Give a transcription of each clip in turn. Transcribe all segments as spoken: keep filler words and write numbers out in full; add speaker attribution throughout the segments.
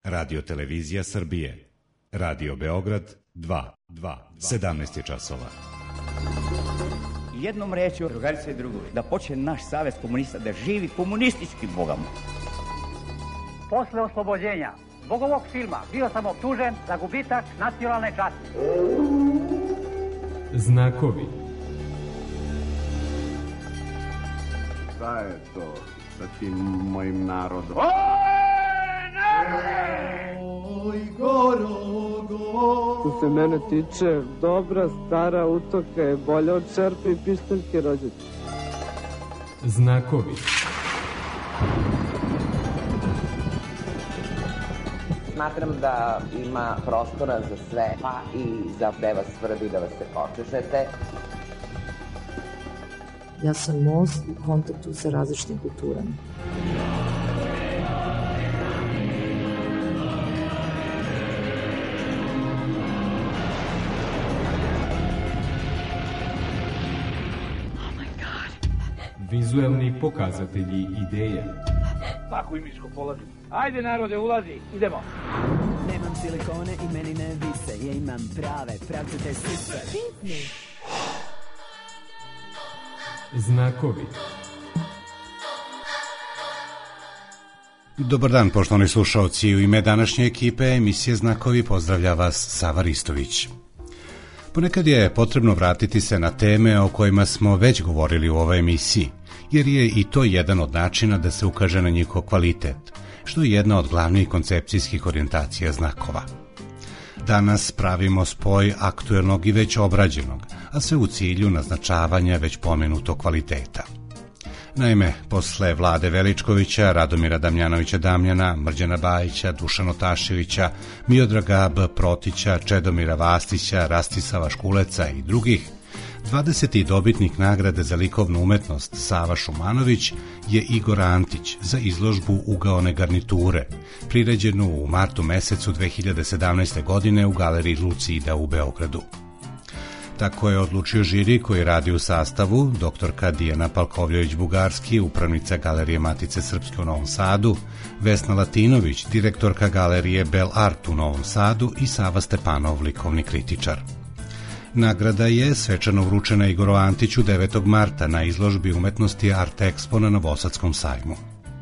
Speaker 1: Radio Televizija Srbije. Radio Beograd dva, sedamnaest je časova.
Speaker 2: Jednom rečju, drugarice i drugovi, da počne naš savez komunista da živi komunistički, Boga mu.
Speaker 3: Posle oslobođenja zbog ovog filma bio sam optužen za gubitak nacionalne časti.
Speaker 4: Znakovi.
Speaker 5: Šta je to sa tim mojim narodom?
Speaker 6: Oj, Gorogo.
Speaker 7: Što se mene tiče, dobra stara utoka je bolja od čerpe i pištaljke rođačke.
Speaker 4: Znakovi.
Speaker 8: Smatram da ima prostora za sve, pa i za gde vas svrbi da vas se počešete.
Speaker 9: Ja sam most u kontaktu sa različitim kulturama.
Speaker 4: Vizuelni pokazatelji ideje.
Speaker 3: Tako i miško polazi. Ajde narode, ulazi, idemo.
Speaker 10: Nemam silikone i meni ne vise, ja imam prave, pravcate sise.
Speaker 4: Znakovi.
Speaker 1: Dobar dan, poštovani slušaoci. U ime današnje ekipe emisije Znakovi pozdravlja vas Sava Ristović. Ponekad je potrebno vratiti se na teme o kojima smo već govorili u ovoj emisiji, jer je i to jedan od načina da se ukaže na njihov kvalitet, što je jedna od glavnih koncepcijskih orijentacija znakova. Danas pravimo spoj aktuelnog i već obrađenog, a sve u cilju naznačavanja već pomenutog kvaliteta. Naime, posle Vlade Veličkovića, Radomira Damjanovića Damjana, Mrđana Bajića, Dušana Otaševića, Miodraga B. Protića, Čedomira Vastića, Rastisava Škuleca i drugih, dvadeseti dobitnik nagrade za likovnu umetnost Sava Šumanović je Igor Antić za izložbu Ugaone garniture, priređenu u martu mesecu dve hiljade sedamnaeste. godine u galeriji Lucida u Beogradu. Tako je odlučio žiri koji radi u sastavu doktorka Dijana Palkovljević-Bugarski, upravnica Galerije Matice Srpske u Novom Sadu, Vesna Latinović, direktorka Galerije Bel Art u Novom Sadu i Sava Stepanov, likovni kritičar. Nagrada je svečano vručena Igoru Antiću devetog marta na izložbi umetnosti Art Expo na Novosadskom sajmu.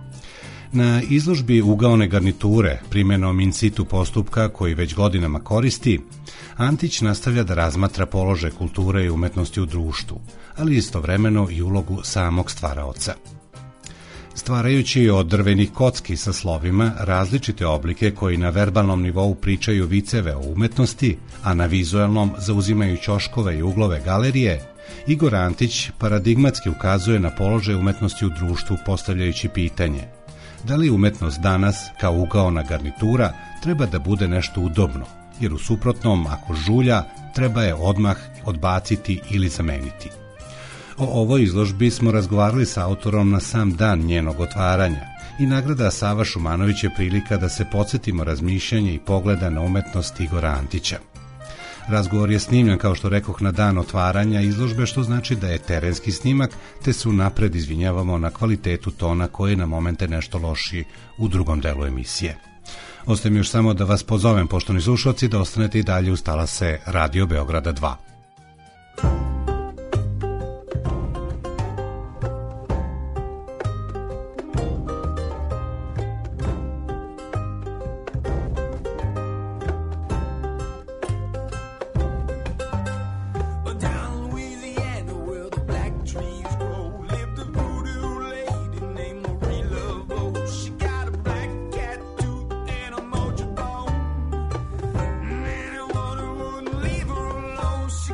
Speaker 1: Na izložbi Ugaone garniture, primenom in situ postupka koji već godinama koristi, Antić nastavlja da razmatra položaj kulture i umetnosti u društvu, ali istovremeno i ulogu samog stvaraoca. Stvarajući od drvenih kocki sa slovima različite oblike koji na verbalnom nivou pričaju viceve o umetnosti, a na vizuelnom zauzimaju ćoškove i uglove galerije, Igor Antić paradigmatski ukazuje na položaj umetnosti u društvu postavljajući pitanje: da li umetnost danas, kao ugaona garnitura, treba da bude nešto udobno, jer u suprotnom, ako žulja, treba je odmah odbaciti ili zameniti. O ovoj izložbi smo razgovarali sa autorom na sam dan njenog otvaranja i nagrada Sava Šumanović je prilika da se podsjetimo razmišljanja i pogleda na umetnost Igora Antića. Razgovor je snimljen, kao što rekoh, na dan otvaranja izložbe, što znači da je terenski snimak, te se unapred izvinjavamo na kvalitetu tona koji je na momente nešto lošiji u drugom delu emisije. Ostaje mi još samo da vas pozovem, poštovani slušalci, da ostanete i dalje uz talase Radio Beograda dva.
Speaker 11: She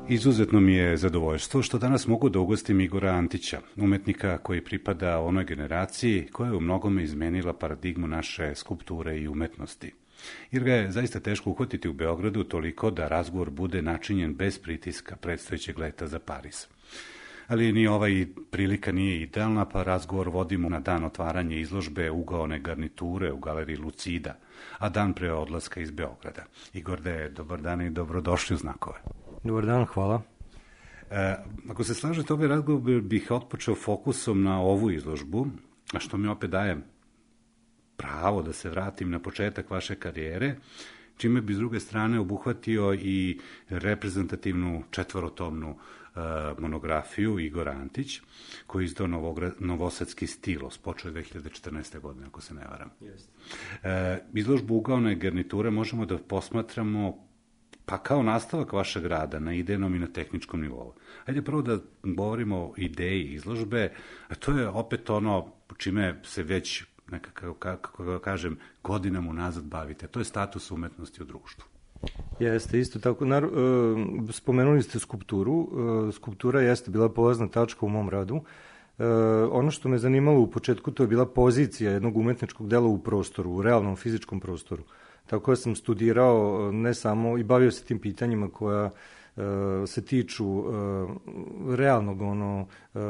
Speaker 1: Izuzetno mi je zadovoljstvo što danas mogu da ugostim Igora Antića, umetnika koji pripada onoj generaciji koja je u mnogome izmenila paradigmu naše skulpture i umetnosti. Jer ga je zaista teško uhvatiti u Beogradu toliko da razgovor bude načinjen bez pritiska predstojećeg leta za Pariz. Ali ni ovaj prilika nije idealna, pa razgovor vodimo na dan otvaranja izložbe Ugaone garniture u galeriji Lucida, a dan pre odlaska iz Beograda. Igorde, dobar dan i dobrodošli u Znakove.
Speaker 11: Dobar dan, hvala.
Speaker 1: E, ako se slažete, ovaj razgovor bih otpočeo fokusom na ovu izložbu, a što mi opet daje pravo da se vratim na početak vaše karijere, čime bi s druge strane obuhvatio i reprezentativnu četvorotomnu e, monografiju Igor Antić, koji je izdao novosadski stilos, počeo dve hiljade četrnaeste. godine, ako se ne varam. E, izložbu Ugaone garniture možemo da posmatramo pa kao nastavak vašeg rada na idejnom i na tehničkom nivou. Hajde prvo da govorimo o ideji izložbe, a to je opet ono čime se već, nekako, kako ga kažem, godinama unazad bavite. To je status umetnosti u društvu.
Speaker 11: Jeste, isto tako. Nar, uh, spomenuli ste skulpturu. Uh, skulptura jeste bila polazna tačka u mom radu. Uh, ono što me zanimalo u početku, to je bila pozicija jednog umetničkog dela u prostoru, u realnom fizičkom prostoru. Tako da sam studirao ne samo i bavio se tim pitanjima koja uh, se tiču uh, realnog ono uh,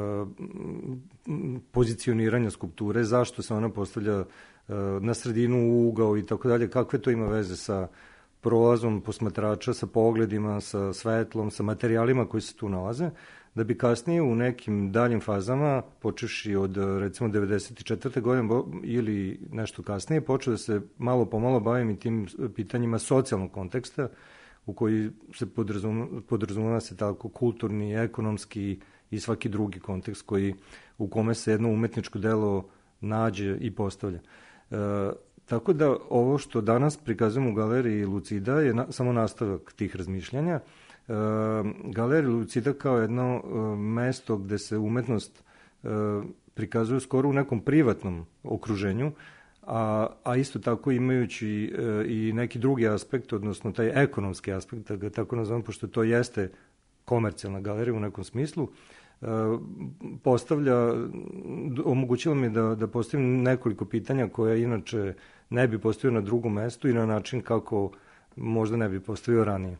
Speaker 11: pozicioniranja skulpture, zašto se ona postavlja uh, na sredinu, u ugao i tako dalje, kakve to ima veze sa prolazom posmatrača, sa pogledima, sa svetlom, sa materijalima koji se tu nalaze, da bi kasnije u nekim daljim fazama, počevši od recimo devedeset četvrte. godine ili nešto kasnije, počeo da se malo pomalo bavim i tim pitanjima socijalnog konteksta, u koji se podrazumeva, podrazumeva se tako kulturni, ekonomski i svaki drugi kontekst koji, u kome se jedno umetničko delo nađe i postavlja. E, tako da ovo što danas prikazujemo u galeriji Lucida je na, samo nastavak tih razmišljanja. Uh, galerija Lucida kao jedno uh, mesto gde se umetnost uh, prikazuje skoro u nekom privatnom okruženju, a, a isto tako imajući uh, i neki drugi aspekt, odnosno taj ekonomski aspekt, da ga tako nazovem, pošto to jeste komercijalna galerija u nekom smislu, uh, postavlja, omogućilo mi da, da postavim nekoliko pitanja koja inače ne bi postavio na drugom mestu i na način kako možda ne bi postavio ranije.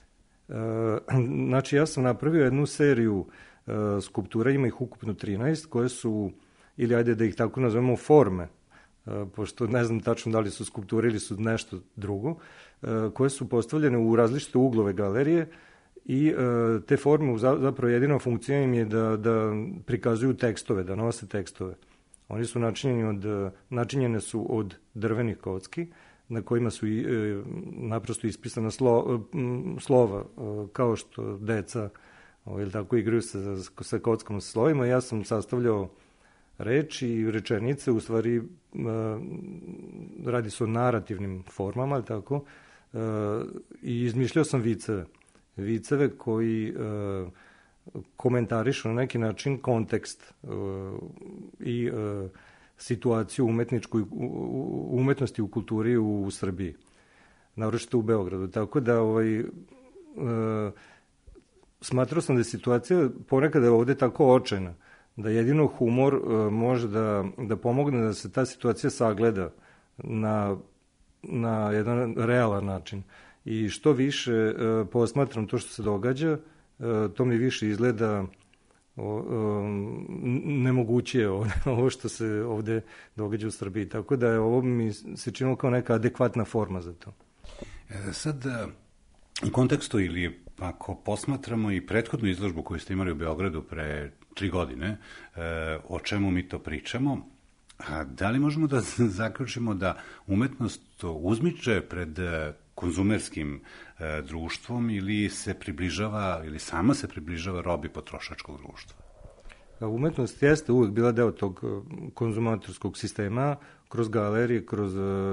Speaker 11: Znači, ja sam napravio jednu seriju uh, skulptura, ima ih ukupno trinaest, koje su, ili ajde da ih tako nazovemo, forme, uh, pošto ne znam tačno da li su skulpture ili su nešto drugo, uh, koje su postavljene u različite uglove galerije i uh, te forme zapravo jedina funkcija im je da, da prikazuju tekstove, da nose tekstove. Oni su načinjeni od, načinjene su od drvenih kocki, na kojima su i, e, naprosto ispisana slo, e, slova, e, kao što deca ovaj, tako igraju sa, sa kockama sa slovima. Ja sam sastavljao reči i rečenice, u stvari e, radi se o narativnim formama, tako, e, i izmišljao sam viceve. Viceve koji e, komentarišu na neki način kontekst e, i e, situaciju umetničku, u umetnosti u kulturi u, u Srbiji, naročito u Beogradu. Tako da ovaj, e, smatrao sam da je situacija ponekad je ovde tako očajna, da jedino humor e, može da, da pomogne da se ta situacija sagleda na, na jedan realan način. I što više e, posmatram to što se događa, e, to mi više izgleda O, o, nemoguće ovo, ovo što se ovde događa u Srbiji. Tako da je ovo mi se činilo kao neka adekvatna forma za to.
Speaker 1: E, sad, u kontekstu ili ako posmatramo i prethodnu izložbu koju ste imali u Beogradu pre tri godine, e, o čemu mi to pričamo, a da li možemo da zaključimo da umetnost uzmiče pred konzumerskim e, društvom ili se približava, ili sama se približava robi potrošačkog društva?
Speaker 11: Umetnost jeste uvek bila deo tog konzumatorskog sistema, kroz galerije, kroz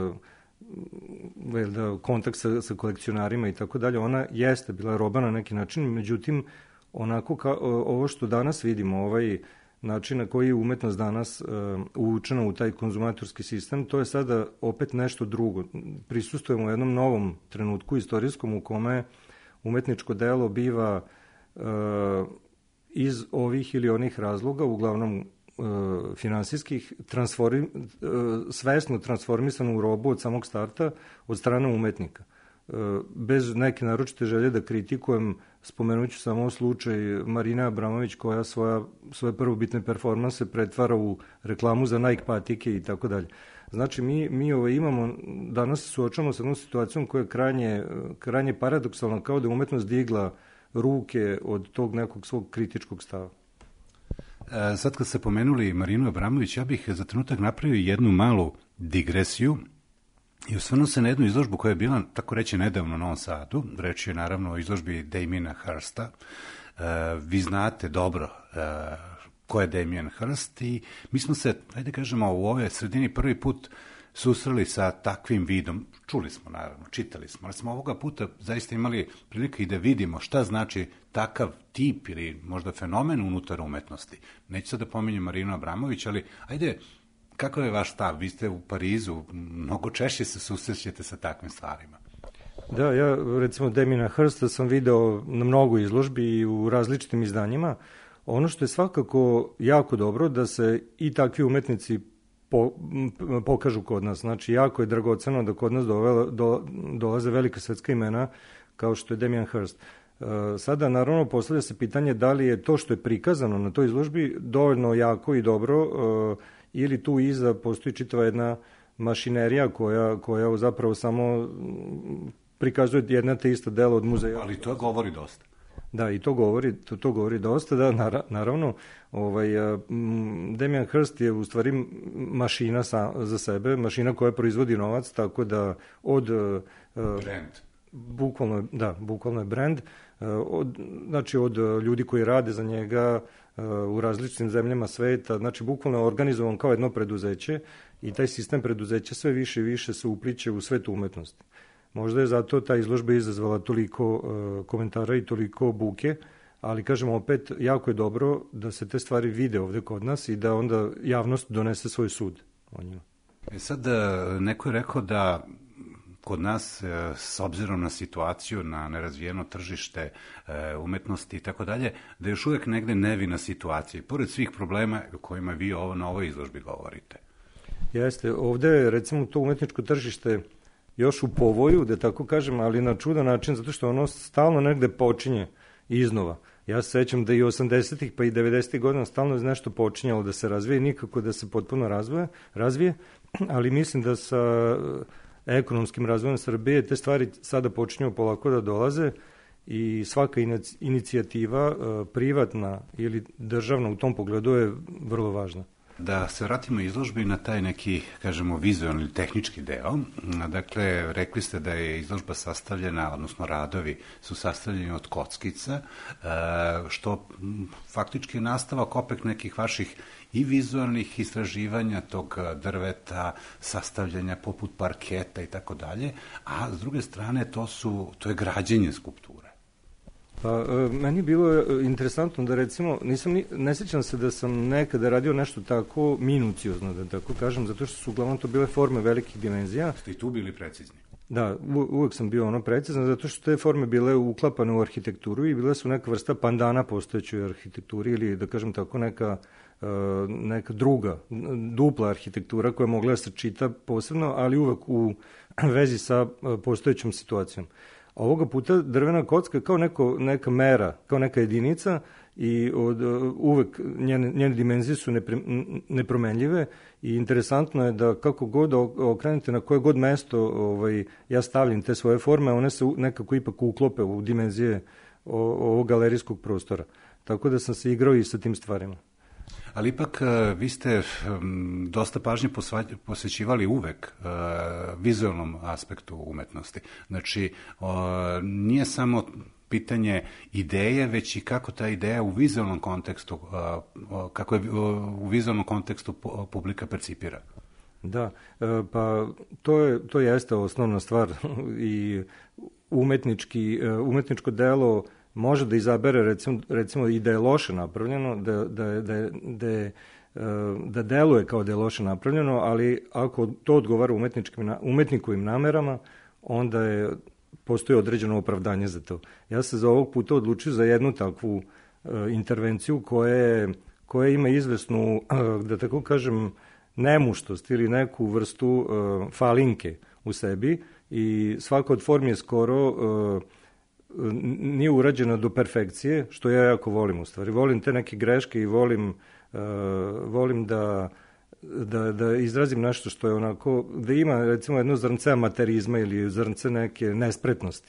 Speaker 11: da, kontakt sa, sa kolekcionarima i tako dalje. Ona jeste bila roba na neki način, međutim, onako ka, ovo što danas vidimo, ovaj način na koji je umetnost danas uh, uvučena u taj konzumatorski sistem, to je sada opet nešto drugo. Prisustujemo u jednom novom trenutku istorijskom u kome umetničko delo biva iz ovih ili onih razloga, uglavnom finansijskih, transformi, svesno transformisano u robu od samog starta od strane umetnika. Bez neke naročite želje da kritikujem, spomenut ću samo slučaj Marine Abramović koja svoja, svoje prvobitne performanse pretvara u reklamu za Nike patike i tako dalje. Znači, mi, mi ovaj, imamo, danas se suočavamo sa jednom situacijom koja je krajnje, krajnje paradoksalna, kao da je umetnost digla ruke od tog nekog svog kritičkog stava.
Speaker 1: E, sad kad ste pomenuli Marinu Abramović, ja bih za trenutak napravio jednu malu digresiju i osvrnuo se na jednu izložbu koja je bila, tako reći, nedavno u Novom Sadu. Reč je naravno o izložbi Damiena Hirsta. E, vi znate dobro e, ko je Damien Hirst i mi smo se, ajde kažemo, u ove sredini prvi put susreli sa takvim vidom. Čuli smo, naravno, čitali smo, ali smo ovoga puta zaista imali prilike i da vidimo šta znači takav tip ili možda fenomen unutar umetnosti. Neću sad da pominjem Marinu Abramović, ali ajde, kakav je vaš stav? Vi ste u Parizu, mnogo češće se susrećete sa takvim stvarima.
Speaker 11: Da, ja recimo Damiena Hirsta sam video na mnogo izložbi i u različitim izdanjima. Ono što je svakako jako dobro da se i takvi umetnici po, pokažu kod nas. Znači, jako je dragoceno da kod nas dovela, do, dolaze velika svetska imena kao što je Damien Hirst. Uh, sada, naravno, postavlja se pitanje da li je to što je prikazano na toj izložbi dovoljno jako i dobro uh, ili tu iza postoji čitava jedna mašinerija koja, koja zapravo samo prikazuje jedna te ista dela od muzeja.
Speaker 1: Ali to govori dosta.
Speaker 11: Da, i to govori, to, to govori dosta, da, naravno, ovaj, Damien Hirst je u stvari mašina sa, za sebe, mašina koja proizvodi novac, tako da od...
Speaker 1: Brand.
Speaker 11: Bukvalno, da, bukvalno je brand, od, znači od ljudi koji rade za njega u različitim zemljama sveta, znači bukvalno je organizovan kao jedno preduzeće i taj sistem preduzeća sve više i više se upliće u svetu umetnosti. Možda je zato ta izložba izazvala toliko uh, komentara i toliko buke, ali kažemo opet, jako je dobro da se te stvari vide ovde kod nas i da onda javnost donese svoj sud o njima.
Speaker 1: E sad, neko je rekao da kod nas, s obzirom na situaciju, na nerazvijeno tržište umetnosti i tako dalje, da je još uvek negde nevina situacija, pored svih problema o kojima vi ovo, na ovoj izložbi govorite.
Speaker 11: Jeste, ovde je recimo to umetničko tržište još u povoju, da tako kažem, ali na čudan način, zato što ono stalno negde počinje iznova. Ja se sećam da i osamdesetih pa i devedesetih godina stalno je nešto počinjalo da se razvije, nikako da se potpuno razvoje, razvije, ali mislim da sa ekonomskim razvojem Srbije te stvari sada počinju polako da dolaze i svaka inicijativa privatna ili državna u tom pogledu je vrlo važna.
Speaker 1: Da se vratimo izložbi na taj neki, kažemo, vizualni ili tehnički deo. Dakle, rekli ste da je izložba sastavljena, odnosno radovi su sastavljeni od kockica, što faktički je nastavak opet nekih vaših i vizualnih istraživanja tog drveta, sastavljanja poput parketa i tako dalje, a s druge strane to su, to je građenje skulpture.
Speaker 11: Pa, meni je bilo interesantno da recimo, nisam ni, ne sjećam se da sam nekada radio nešto tako minuciozno, da tako kažem, zato što su uglavnom to bile forme velikih dimenzija.
Speaker 1: Ste i tu bili precizni?
Speaker 11: Da, u, uvek sam bio ono precizan, zato što te forme bile uklapane u arhitekturu i bile su neka vrsta pandana postojećoj arhitekturi ili da kažem tako neka, neka druga, dupla arhitektura koja je mogla da se čita posebno, ali uvek u vezi sa postojećom situacijom. Ovoga puta drvena kocka kao neko, neka mera, kao neka jedinica i od, uvek njene, njene dimenzije su nepre, nepromenljive i interesantno je da kako god okrenete na koje god mesto ovaj, ja stavljam te svoje forme, one se nekako ipak uklope u dimenzije ovog galerijskog prostora. Tako da sam se igrao i sa tim stvarima.
Speaker 1: Ali ipak vi ste dosta pažnje posvećivali uvek vizualnom aspektu umetnosti. Znači, nije samo pitanje ideje, već i kako ta ideja u vizualnom kontekstu, kako je u vizualnom kontekstu publika percipira.
Speaker 11: Da, pa to je, to jeste osnovna stvar i umetnički, umetničko delo može da izabere recimo, recimo i da je loše napravljeno, da, da, da, da, da deluje kao da je loše napravljeno, ali ako to odgovara umetničkim, umetnikovim namerama, onda je postoji određeno opravdanje za to. Ja se za ovog puta odlučio za jednu takvu uh, intervenciju koja, je, koja ima izvesnu, uh, da tako kažem, nemuštost ili neku vrstu uh, falinke u sebi i svaka od formi je skoro uh, nije urađena do perfekcije, što ja jako volim u stvari. Volim te neke greške i volim, uh, volim da, da, da izrazim nešto što je onako, da ima recimo jedno zrnce amaterizma ili zrnce neke nespretnosti.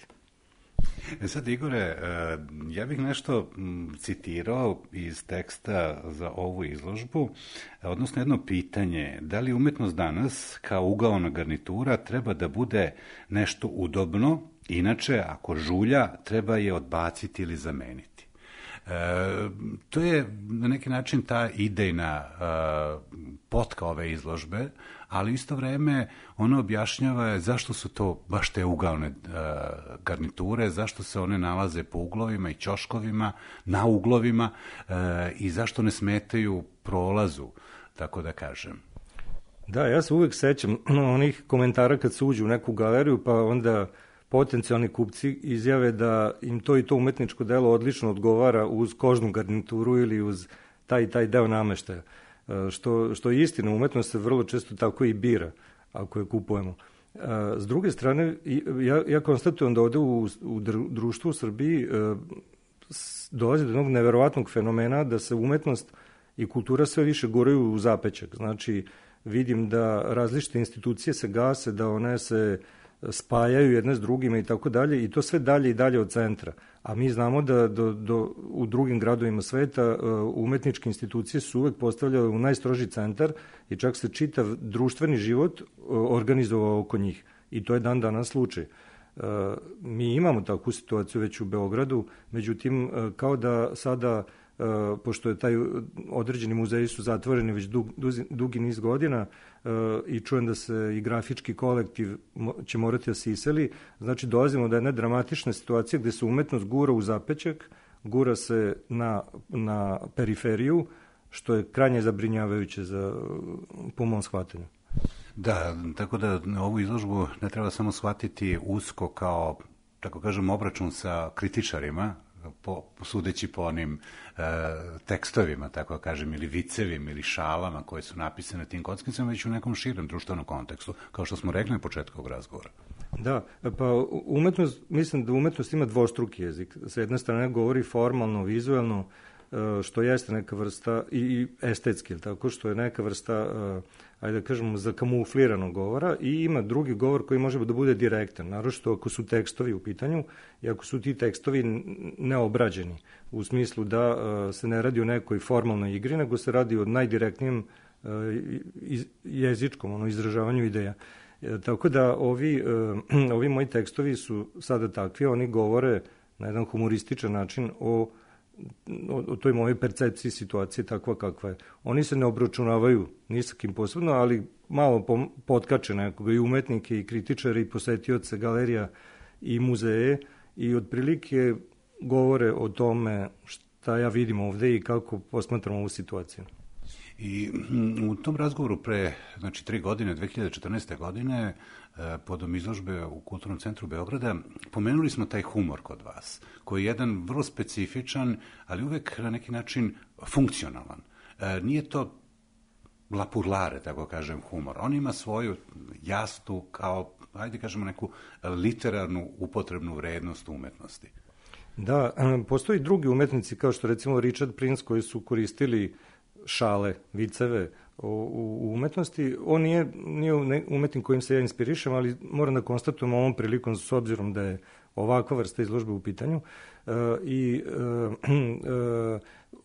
Speaker 1: E sad, Igore, ja bih nešto citirao iz teksta za ovu izložbu, odnosno jedno pitanje, da li umetnost danas kao ugaona garnitura treba da bude nešto udobno, inače ako žulja treba je odbaciti ili zameniti. E, to je na neki način ta idejna e, potka ove izložbe, ali isto vreme ona objašnjava zašto su to baš te ugaone e, garniture, zašto se one nalaze po uglovima i ćoškovima, na uglovima e, i zašto ne smetaju prolazu, tako da kažem.
Speaker 11: Da, ja se uvek sećam onih komentara kad se uđu u neku galeriju, pa onda potencijalni kupci izjave da im to i to umetničko delo odlično odgovara uz kožnu garnituru ili uz taj i taj deo nameštaja. Što, što je istina, umetnost se vrlo često tako i bira, ako je kupujemo. S druge strane, ja, ja konstatujem da ovde u, u društvu u Srbiji dolazi do jednog neverovatnog fenomena da se umetnost i kultura sve više guraju u zapećak. Znači, vidim da različite institucije se gase, da one se spajaju jedne s drugima i tako dalje, i to sve dalje i dalje od centra. A mi znamo da do, do, u drugim gradovima sveta uh, umetničke institucije su uvek postavljale u najstroži centar i čak se čitav društveni život uh, organizovao oko njih. I to je dan danas slučaj. Uh, mi imamo takvu situaciju već u Beogradu, međutim, uh, kao da sada, uh, pošto je taj određeni muzeji su zatvoreni već dug, dugi niz godina, i čujem da se i grafički kolektiv će morati da se iseli, znači dolazimo do jedne dramatične situacije gde se umetnost gura u zapećak, gura se na, na periferiju, što je krajnje zabrinjavajuće za, po mom shvatanju.
Speaker 1: Da, tako da ovu izložbu ne treba samo shvatiti usko kao, tako kažem, obračun sa kritičarima, po, sudeći po onim e, tekstovima, tako da kažem, ili vicevima ili šalama koje su napisane tim kockicama, već u nekom širem društvenom kontekstu, kao što smo rekli na početku ovog razgovora.
Speaker 11: Da, pa umetnost, mislim da umetnost ima dvostruki jezik. Sa jedne strane govori formalno, vizuelno, što jeste neka vrsta, i estetski, tako, što je neka vrsta, ajde da kažemo, zakamufliranog govora, i ima drugi govor koji može da bude direktan, naročito ako su tekstovi u pitanju i ako su ti tekstovi neobrađeni, u smislu da se ne radi o nekoj formalnoj igri, nego se radi o najdirektnijem jezičkom, ono, izražavanju ideja. Tako da ovi, ovi moji tekstovi su sada takvi, oni govore na jedan humorističan način o O, o toj mojoj percepciji situacije takva kakva je. Oni se ne obračunavaju ni sa kim posebno, ali malo potkače nekoga, i umetnike, i kritičare, i posetioce galerija i muzeje, i otprilike govore o tome šta ja vidim ovde i kako posmatram ovu situaciju.
Speaker 1: I u tom razgovoru pre, znači, tri godine, dve hiljade četrnaeste. godine, podom izložbe u Kulturnom centru Beograda, pomenuli smo taj humor kod vas, koji je jedan vrlo specifičan, ali uvek na neki način funkcionalan. Nije to lapurlare, tako kažem, humor. On ima svoju jasnu, kao, ajde kažemo, neku literarnu upotrebnu vrednost umetnosti.
Speaker 11: Da, postoji drugi umetnici, kao što recimo Richard Prince, koji su koristili šale, viceve u, u umetnosti. On nije, nije umetnik kojim se ja inspirišem, ali moram da konstatujem ovom prilikom, s obzirom da je ovakva vrsta izložbe u pitanju. Uh, I uh, uh,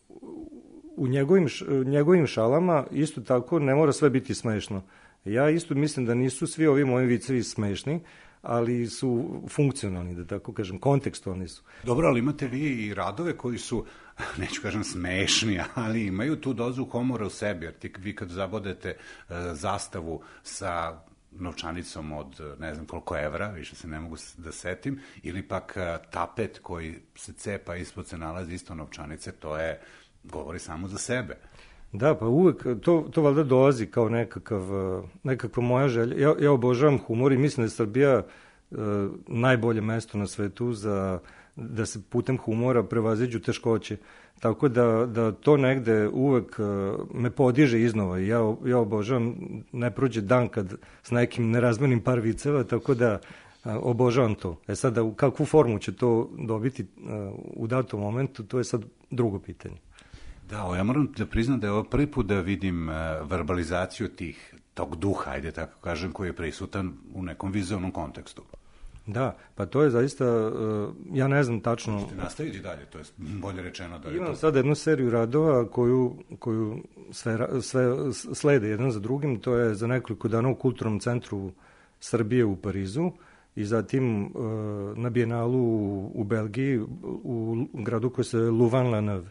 Speaker 11: u njegovim, njegovim šalama isto tako ne mora sve biti smešno. Ja isto mislim da nisu svi ovi moji vicevi smešni, ali su funkcionalni, da tako kažem, kontekstualni su.
Speaker 1: Dobro, ali imate vi i radove koji su, neću kažem smešni, ali imaju tu dozu humora u sebi, jer ti, vi kad zabodete uh, zastavu sa novčanicom od ne znam koliko evra, više se ne mogu da setim, ili pak uh, tapet koji se cepa ispod se nalazi isto novčanice, to je, govori samo za sebe.
Speaker 11: Da, pa uvek, to, to valjda dolazi kao nekakav, nekakva moja želja. Ja, ja obožavam humor i mislim da je Srbija najbolje mesto na svetu za da se putem humora prevaziđu teškoće. Tako da, da to negde uvek me podiže iznova i ja, ja obožavam, ne prođe dan kad s nekim ne razmenim par viceva, tako da obožavam to. E sada, u kakvu formu će to dobiti u datom momentu, to je sad drugo pitanje.
Speaker 1: Da, ja moram da priznam da je ovo prvi put da vidim verbalizaciju tih, tog duha, ajde tako kažem, koji je prisutan u nekom vizualnom kontekstu.
Speaker 11: Da, pa to je zaista, ja ne znam tačno...
Speaker 1: Možete nastaviti dalje, to je bolje rečeno da je
Speaker 11: Imam
Speaker 1: to...
Speaker 11: sad jednu seriju radova koju, koju sve, sve slede jedan za drugim, to je za nekoliko dana u Kulturnom centru Srbije u Parizu i zatim na Bijenalu u, u Belgiji, u gradu koji se Louvain-la-Neuve.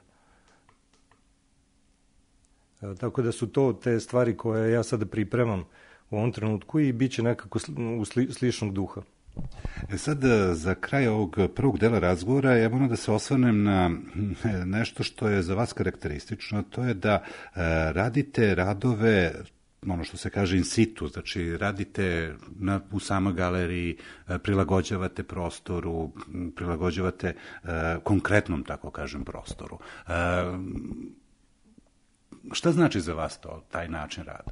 Speaker 11: Tako da su to te stvari koje ja sada pripremam u ovom trenutku i bit će nekako u sli, sličnog duha.
Speaker 1: E sad, za kraj ovog prvog dela razgovora, ja moram da se osvrnem na nešto što je za vas karakteristično, to je da radite radove, ono što se kaže in situ, znači radite na, u samoj galeriji, prilagođavate prostoru, prilagođavate konkretnom, tako kažem, prostoru. Šta znači za vas to, taj način rada?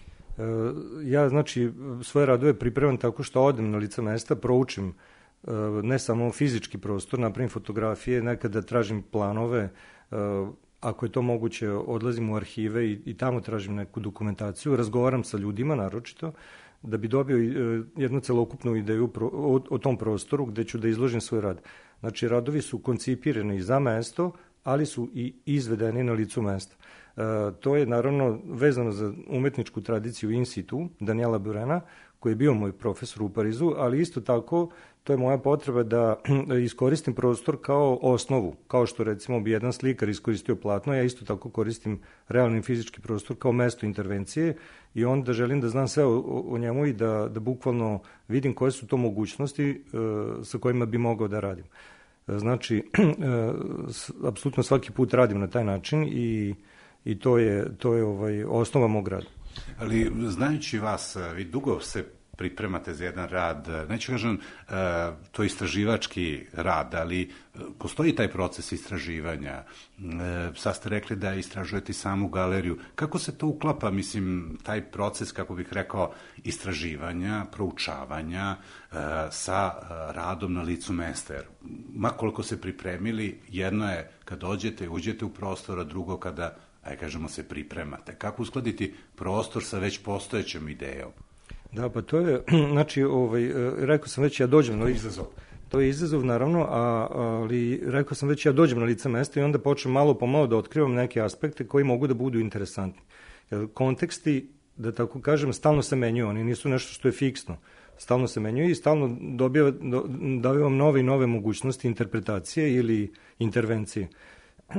Speaker 11: Ja, znači, svoje radove pripremam tako što odem na lice mesta, proučim ne samo fizički prostor, napravim fotografije, nekada tražim planove, ako je to moguće, odlazim u arhive i, i tamo tražim neku dokumentaciju, razgovaram sa ljudima naročito, da bi dobio jednu celokupnu ideju o, o tom prostoru gde ću da izložim svoj rad. Znači, radovi su koncipirani za mesto, ali su i izvedeni na licu mesta. E, to je naravno vezano za umetničku tradiciju in situ, Daniela Burena, koji je bio moj profesor u Parizu, ali isto tako to je moja potreba da iskoristim prostor kao osnovu, kao što recimo bi jedan slikar iskoristio platno, ja isto tako koristim realni fizički prostor kao mesto intervencije i onda želim da znam sve o, o njemu i da, da bukvalno vidim koje su to mogućnosti e, sa kojima bi mogao da radim. Znači, apsolutno svaki put radim na taj način i, i to je, to je ovaj, osnova mog rada.
Speaker 1: Ali, znajući vas, vi dugo se pripremate za jedan rad, neću kažem, to je istraživački rad, ali postoji taj proces istraživanja. Sad ste rekli da istražujete samu galeriju. Kako se to uklapa, mislim, taj proces, kako bih rekao, istraživanja, proučavanja sa radom na licu mesta? Jer, makoliko se pripremili, jedno je kad dođete, uđete u prostor, a drugo kada, aj kažemo, se pripremate. Kako uskladiti prostor sa već postojećom idejom?
Speaker 11: Da, pa to je, znači, ovaj, rekao sam već, ja dođem na izazov. To je izazov, naravno, a, ali rekao sam već, ja dođem na lice mesta i onda počnem malo po malo da otkrivam neke aspekte koji mogu da budu interesantni. Jer konteksti, da tako kažem, stalno se menjuju, oni nisu nešto što je fiksno. Stalno se menjuju i stalno dobija, do, dobivam nove i nove mogućnosti interpretacije ili intervencije. E,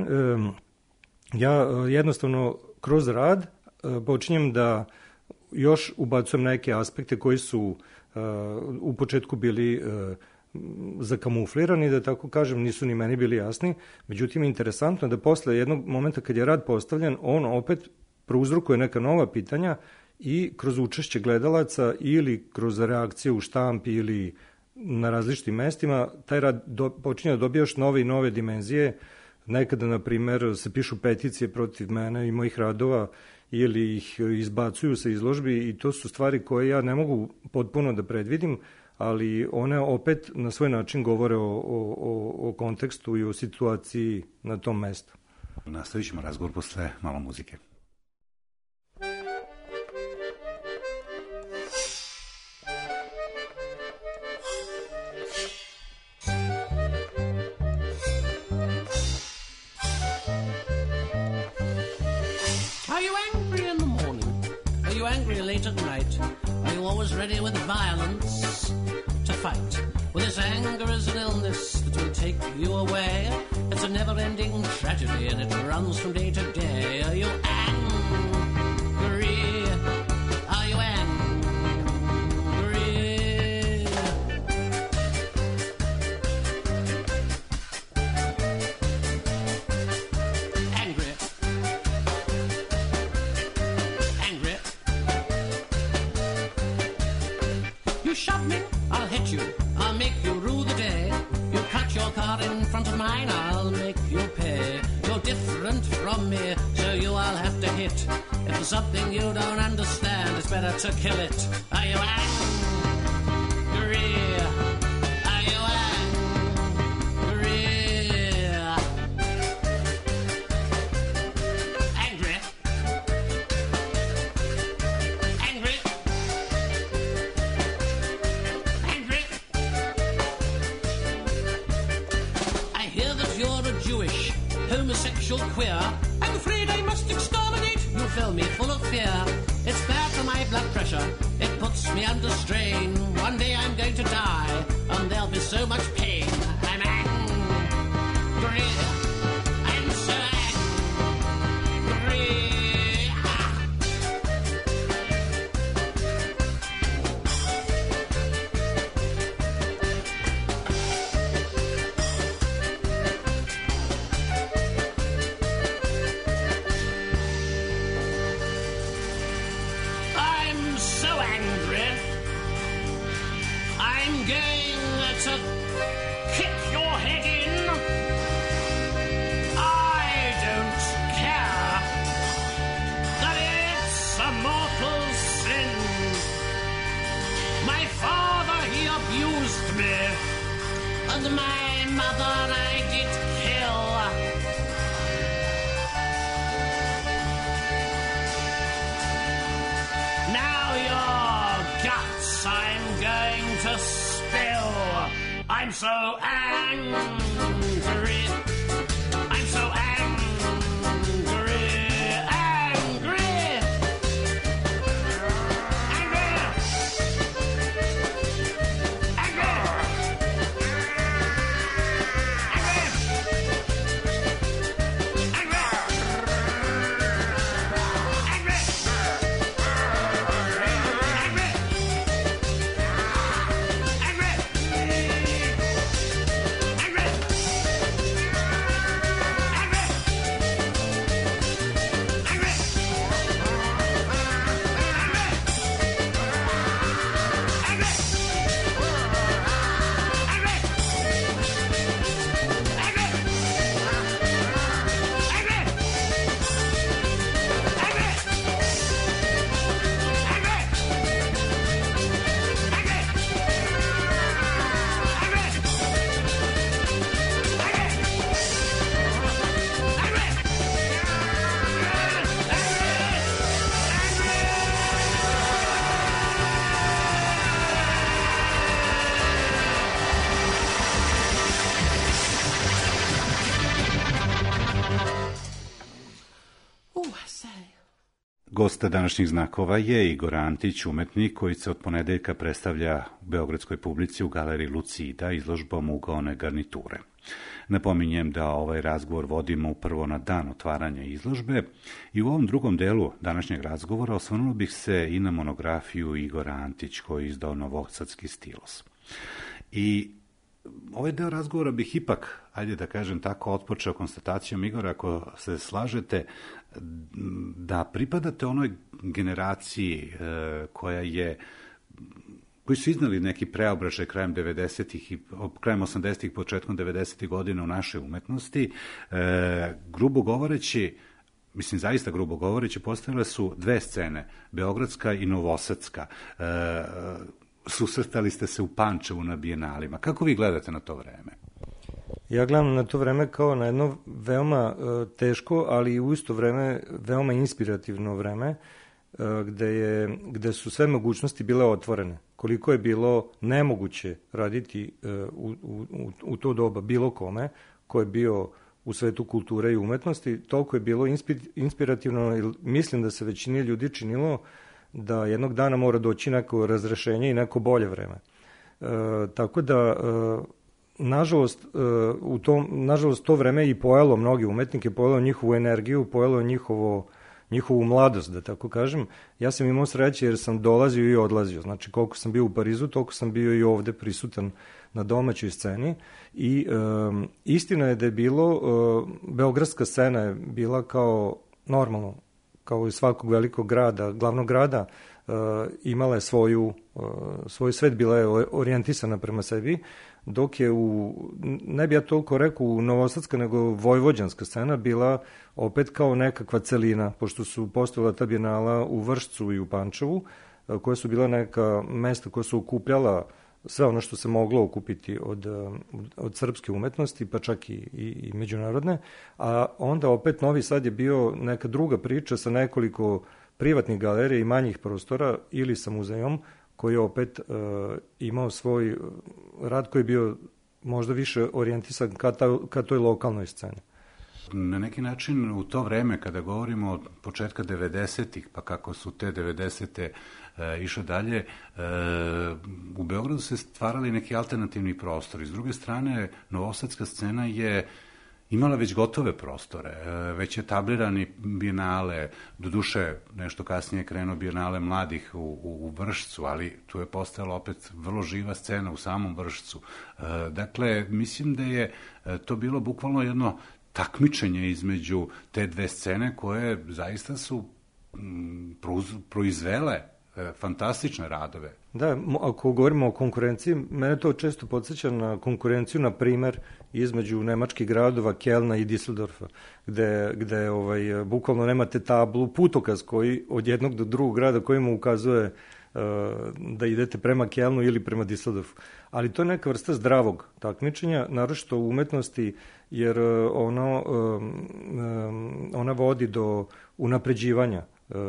Speaker 11: ja jednostavno kroz rad počinjem da još ubacujem neke aspekte koji su uh, u početku bili uh, zakamuflirani, da tako kažem, nisu ni meni bili jasni. Međutim, interesantno je da posle jednog momenta kad je rad postavljen, on opet prouzrokuje neka nova pitanja i kroz učešće gledalaca ili kroz reakcije u štampi ili na različitim mestima, taj rad do, počinje da dobije još nove i nove dimenzije. Nekada, na primer, se pišu peticije protiv mene i mojih radova ili ih izbacuju sa izložbi i to su stvari koje ja ne mogu potpuno da predvidim, ali one opet na svoj način govore o, o, o kontekstu i o situaciji na tom mestu.
Speaker 1: Nastavit ćemo razgovor posle malo muzike.
Speaker 12: Late at night, are you always ready with violence to fight? Well, this anger is an illness that will take you away. It's a never-ending tragedy and it runs from day to day. Are you angry? Are you angry? Angry. Angry. You shove me, I'll hit you. I'll make you rue the day you cut your car in front of mine. I'll make you pay. You're different from me, so you I'll have to hit. If there's something you don't understand, it's better to kill it. Are you angry? Are you angry? Angry? Angry? Angry? I hear that you're a Jewish homosexual queer. I'm afraid I must exterminate. You fill me full of fear. It's bad for my blood pressure. It puts me under strain. One day I'm going to die, and there'll be so much pain. I'm angry. I'm so angry. Ah. I'm so angry. I'm going to kick your head in. I don't care that it's a mortal sin. My father, he abused me, and my mother I did kill. Now your guts I'm going to spill. I'm so angry. I'm so angry. Angry. Angry. Angry.
Speaker 1: Gost današnjih znakova je Igor Antić, umetnik koji se od ponedeljka predstavlja u beogradskoj publici u galeriji Lucida izložbom Ugaone garniture. Napominjem da ovaj razgovor vodimo upravo na dan otvaranja izložbe i u ovom drugom delu današnjeg razgovora osvrnuo bih se i na monografiju Igora Antić koji je izdao Novosadski stilos. I ovaj deo razgovora bih ipak, ajde da kažem tako, otpočeo konstatacijom, Igor, ako se slažete, da pripadate onoj generaciji e, koja je, koji su iznali neki preobražaj krajem devedesetih i krajem osamdesetih, početkom devedesetih godina u našoj umetnosti. E, grubo govoreći, mislim zaista grubo govoreći, postojale su dve scene, beogradska i novosadska. E, susretali ste se u Pančevu na bijenalima. Kako vi gledate na to vreme?
Speaker 11: Ja gledam na to vreme kao na jedno veoma uh, teško, ali u isto vreme veoma inspirativno vreme, uh, gde, je, gde su sve mogućnosti bile otvorene. Koliko je bilo nemoguće raditi uh, u, u, u to doba bilo kome, ko je bio u svetu kulture i umetnosti, toliko je bilo inspirativno i mislim da se većini ljudi činilo da jednog dana mora doći neko razrešenje i neko bolje vreme. Uh, tako da... Uh, Nažalost, u tom, nažalost, to vreme je i pojelo mnogi umetnike, pojelo njihovu energiju, pojelo njihovo, njihovu mladost, da tako kažem. Ja sam imao sreće jer sam dolazio i odlazio. Znači, koliko sam bio u Parizu, toliko sam bio i ovde prisutan na domaćoj sceni. I um, istina je da je bilo, uh, beogradska scena je bila kao normalno, kao i svakog velikog grada, glavnog grada, imala je svoju, svoj svet, bila je orijentisana prema sebi, dok je u, ne bi ja toliko rekao u novosadska, nego vojvođanska scena bila opet kao nekakva celina, pošto su postojala ta bijenala u Vršcu i u Pančevu, koje su bila neka mesta koja su okupljala sve ono što se moglo okupiti od, od srpske umetnosti, pa čak i, i, i međunarodne, a onda opet Novi Sad je bio neka druga priča sa nekoliko privatnih galerija i manjih prostora ili sa muzejom, koji je opet uh, imao svoj rad koji je bio možda više orijentisan ka, ta, ka toj lokalnoj sceni.
Speaker 1: Na neki način u to vreme, kada govorimo od početka devedesetih, pa kako su te devedesete e, išle dalje, e, u Beogradu se stvarali neki alternativni prostori. S druge strane, novosadska scena je imala već gotove prostore, već je tablirani bijenale, doduše nešto kasnije krenuo bijenale mladih u, u, u Vršcu, ali tu je postojala opet vrlo živa scena u samom Vršcu. Dakle, mislim da je to bilo bukvalno jedno takmičenje između te dve scene koje zaista su proizvele fantastične radove.
Speaker 11: Da, ako govorimo o konkurenciji, mene to često podsjeća na konkurenciju, na primer, između nemačkih gradova Kelna i Düsseldorfa, gde, gde ovaj, bukvalno nemate tablu, putokaz koji od jednog do drugog grada koji mu ukazuje uh, da idete prema Kelnu ili prema Düsseldorfu. Ali to je neka vrsta zdravog takmičenja, naročito u umetnosti, jer ono, um, um, ona vodi do unapređivanja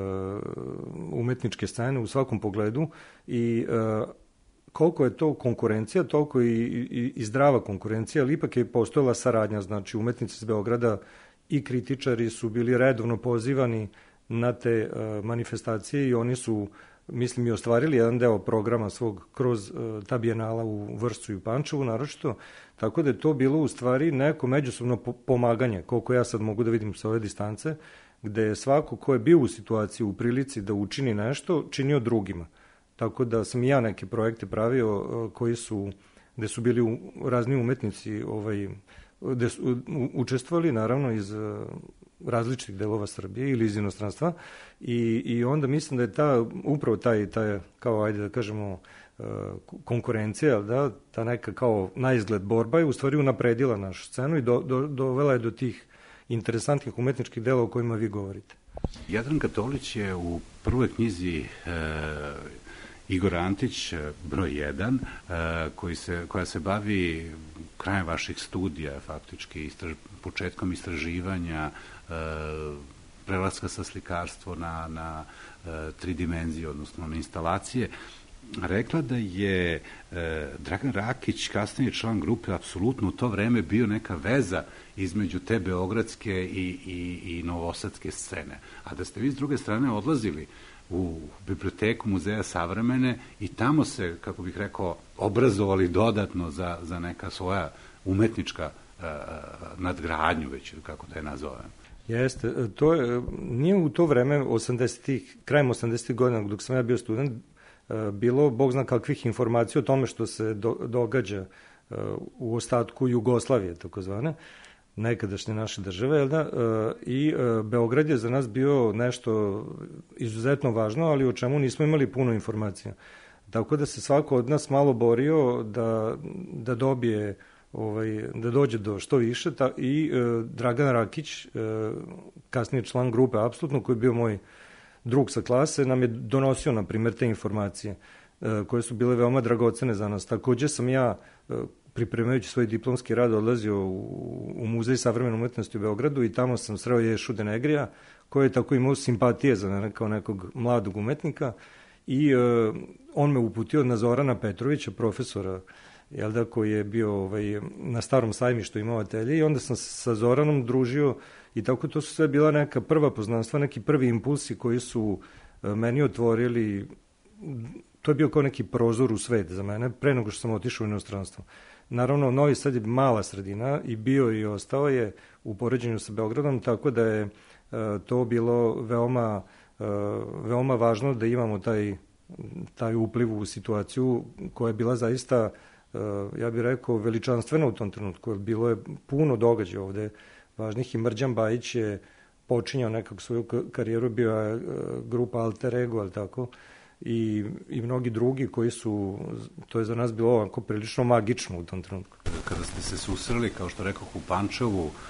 Speaker 11: umetničke scene u svakom pogledu i uh, koliko je to konkurencija, toliko i, i, i zdrava konkurencija, ali ipak je postojala saradnja, znači umetnici iz Beograda i kritičari su bili redovno pozivani na te uh, manifestacije i oni su, mislim, i ostvarili jedan deo programa svog kroz uh, ta bijenala u Vršcu i u Pančevu naročito, tako da je to bilo u stvari neko međusobno pomaganje, koliko ja sad mogu da vidim sa ove distance, gde je svako ko je bio u situaciji, u prilici da učini nešto, činio drugima. Tako da sam i ja neke projekte pravio koji su, gde su bili razni umetnici ovaj, gde su učestvovali, naravno, iz različitih delova Srbije ili iz inostranstva i, i onda mislim da je ta, upravo taj, taj, kao ajde da kažemo, konkurencija, da, ta neka kao na izgled borba je u stvari unapredila našu scenu i do, do, dovela je do tih interesantnih umetničkih dela o kojima vi govorite.
Speaker 1: Jadranka Tolić je u prvoj knjizi e, Igor Antić, broj jedan, e, koji se, koja se bavi krajem vaših studija, faktički istraž, početkom istraživanja, e, prelaska sa slikarstvo na, na e, tri dimenzije, odnosno na instalacije, rekla da je e, Dragan Rakić, kasnije član grupe, apsolutno u to vreme bio neka veza između te beogradske i, i, i novosadske scene. A da ste vi s druge strane odlazili u biblioteku Muzeja savremene i tamo se, kako bih rekao, obrazovali dodatno za, za neka svoja umetnička e, nadgradnju, već kako da je nazovem.
Speaker 11: Jeste, to je, nije u to vreme, osamdesetih, krajem osamdesetih godina, dok sam ja bio student, bilo bog zna kakvih informacija o tome što se do, događa u ostatku Jugoslavije, takozvane, nekadašnje naše države, jel da? I Beograd je za nas bio nešto izuzetno važno, ali o čemu nismo imali puno informacija. Tako da se svako od nas malo borio da, da dobije, ovaj, da dođe do što više ta, i Dragan Rakić, kasnije član grupe apsolutno, koji je bio moj drug sa klase, nam je donosio, na primjer, te informacije koje su bile veoma dragocene za nas. Takođe sam ja, pripremajući svoj diplomski rad, odlazio u, u Muzej savremene umetnosti u Beogradu i tamo sam sreo Ješu Denegrija, koji je tako imao simpatije za mene kao nekog mladog umetnika i uh, on me uputio na Zorana Petrovića, profesora, jel da, koji je bio ovaj, na Starom sajmištu, imao atelje, i onda sam sa Zoranom družio i tako to su sve bila neka prva poznanstva, neki prvi impulsi koji su uh, meni otvorili. To je bio kao neki prozor u svet za mene, pre nego što sam otišao u inostranstvo. Naravno, Novi Sad je mala sredina i bio i ostao je u poređenju sa Beogradom, tako da je uh, to bilo veoma, uh, veoma važno da imamo taj, taj upliv u situaciju koja je bila zaista, uh, ja bih rekao, veličanstvena u tom trenutku. Bilo je puno događaja ovde važnih i Mrđan Bajić je počinjao nekako svoju karijeru, bio je uh, grupa Alter Ego, ali tako, i, i mnogi drugi koji su, to je za nas bilo ovako prilično magično u tom trenutku.
Speaker 1: Kada ste se susreli, kao što rekao, u Pančevu, uh,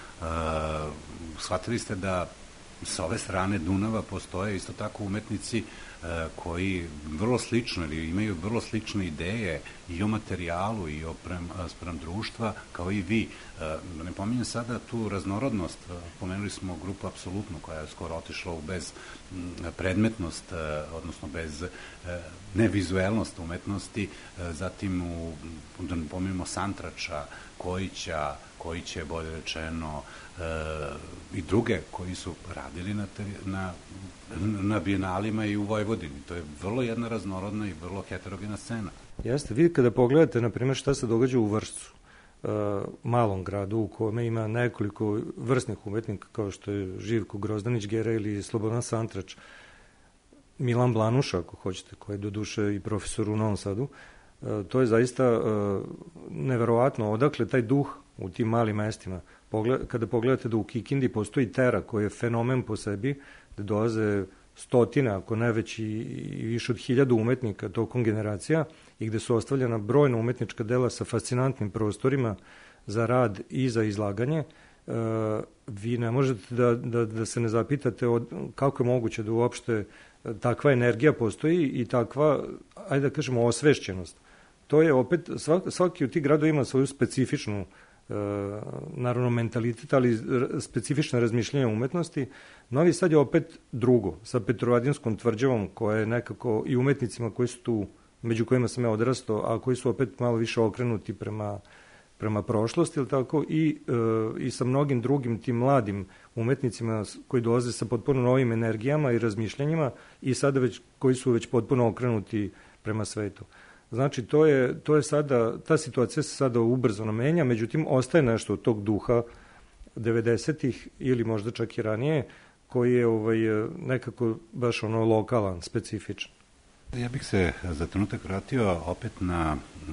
Speaker 1: shvatili ste da sa ove strane Dunava postoje isto tako umetnici koji vrlo slično ili imaju vrlo slične ideje i o materijalu i o prem, sprem društva kao i vi. Da ne pominjem sada tu raznorodnost, pomenuli smo grupu Apsolutno koja je skoro otišla u bezpredmetnost, odnosno bez nevizuelnost umetnosti, zatim u, da ne pominjemo Santrača, Kojića, Kojić je bolje rečeno, e, i druge koji su radili na, te, na, na bijenalima i u Vojvodini. To je vrlo jedna raznorodna i vrlo heterogena scena.
Speaker 11: Jeste, vi kada pogledate, na primjer, šta se događa u Vršcu, e, malom gradu u kome ima nekoliko vrstnih umetnika, kao što je Živko Grozdanić Gera ili Slobodan Santrač, Milan Blanuša, ako hoćete, koji je do duše i profesor u Novom Sadu, e, to je zaista e, neverovatno odakle taj duh u tim malim mestima. Pogled, kada pogledate da u Kikindi postoji Tera koji je fenomen po sebi, da dolaze stotina, ako ne već i, i više od hiljadu umetnika tokom generacija i gde su ostavljena brojna umetnička dela sa fascinantnim prostorima za rad i za izlaganje, e, vi ne možete da, da, da se ne zapitate od, kako je moguće da uopšte takva energija postoji i takva, ajde da kažemo, osvešćenost. To je opet, svaki, svaki od tih gradova ima svoju specifičnu naravno mentalitet, ali specifične razmišljenja umetnosti. Novi Sad je opet drugo, sa Petrovaradinskom tvrđavom, koja je nekako i umetnicima koji su tu, među kojima sam ja odrastao, a koji su opet malo više okrenuti prema, prema prošlosti, ili tako, i, e, i sa mnogim drugim tim mladim umetnicima koji dolaze sa potpuno novim energijama i razmišljanjima i sada već, koji su već potpuno okrenuti prema svetu. Znači, to je, to je sada, ta situacija se sada ubrzano menja, međutim, ostaje nešto od tog duha devedesetih ili možda čak i ranije, koji je ovaj, nekako baš ono lokalan, specifičan.
Speaker 1: Ja bih se za trenutak vratio opet na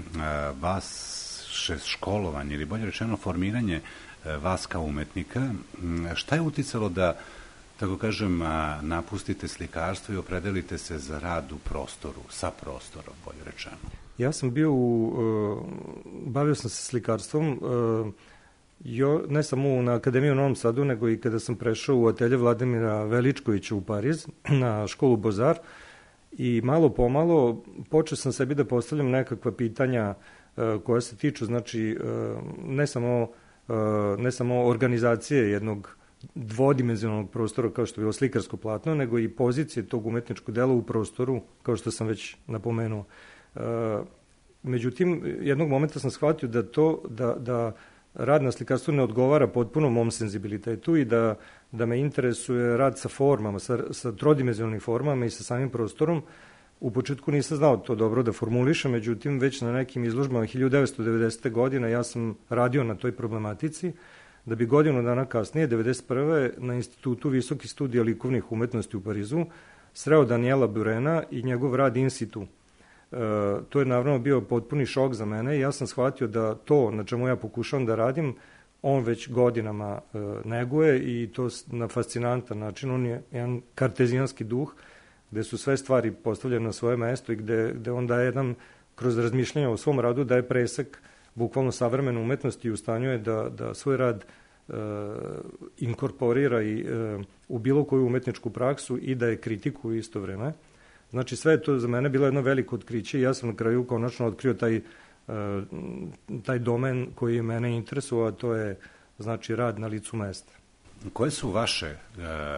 Speaker 1: vas školovanje, ili bolje rečeno formiranje vas kao umetnika. Šta je uticalo da, tako kažem, napustite slikarstvo i opredelite se za rad u prostoru, sa prostorom, bolje rečeno?
Speaker 11: Ja sam bio u, bavio sam se slikarstvom, jo, ne samo na Akademiji u Novom Sadu, nego i kada sam prešao u atelje Vladimira Veličkovića u Pariz, na školu Bozar, i malo pomalo počeo sam sebi da postavljam nekakva pitanja koja se tiču, znači, ne samo, ne samo organizacije jednog dvodimenzionalnog prostora kao što je bilo slikarsko platno, nego i pozicije tog umetničkog dela u prostoru, kao što sam već napomenuo. E, međutim, jednog momenta sam shvatio da to, da, da rad na slikarstvu ne odgovara potpuno mom senzibilitetu i da, da me interesuje rad sa formama, sa, sa trodimenzionalnim formama i sa samim prostorom. U početku nisam znao to dobro da formulišem, međutim, već na nekim izložbama hiljadu devetsto devedesete. godine ja sam radio na toj problematici, da bi godinu dana kasnije, devedeset prve. na Institutu Visokih studija likovnih umetnosti u Parizu sreo Daniela Burena i njegov rad in situ. E, to je naravno bio potpuni šok za mene i ja sam shvatio da to na čemu ja pokušavam da radim, on već godinama e, neguje i to na fascinantan način. On je jedan kartezijanski duh, gde su sve stvari postavljene na svoje mesto i gde, gde on daje jedan, kroz razmišljanje o svom radu, daje presek bukvalno savremene umetnosti i u stanju je da, da svoj rad e, inkorporira i e, u bilo koju umetničku praksu i da je kritiku u isto vreme. Znači, sve je to za mene bilo jedno veliko otkriće i ja sam na kraju konačno otkrio taj, e, taj domen koji je mene interesuo, a to je, znači, rad na licu mesta.
Speaker 1: Koje su vaše e,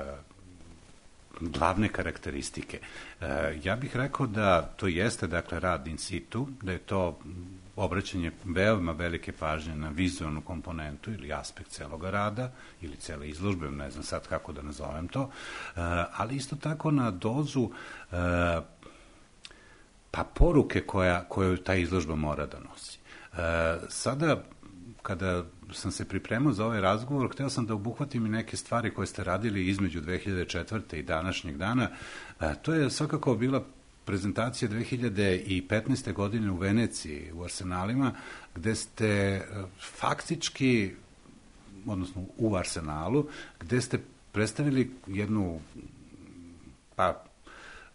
Speaker 1: glavne karakteristike? E, ja bih rekao da to jeste, dakle, rad in situ, da je to obraćanje veoma velike pažnje na vizualnu komponentu ili aspekt celoga rada ili cele izložbe, ne znam sad kako da nazovem to, ali isto tako na dozu pa poruke koja, koju ta izložba mora da nosi. Sada, kada sam se pripremao za ovaj razgovor, hteo sam da obuhvatim i neke stvari koje ste radili između dve hiljade četvrte. i današnjeg dana. To je svakako bila prezentacija dve hiljade petnaeste. godine u Veneciji, u Arsenalima, gde ste faktički, odnosno u Arsenalu, gde ste predstavili jednu, pa,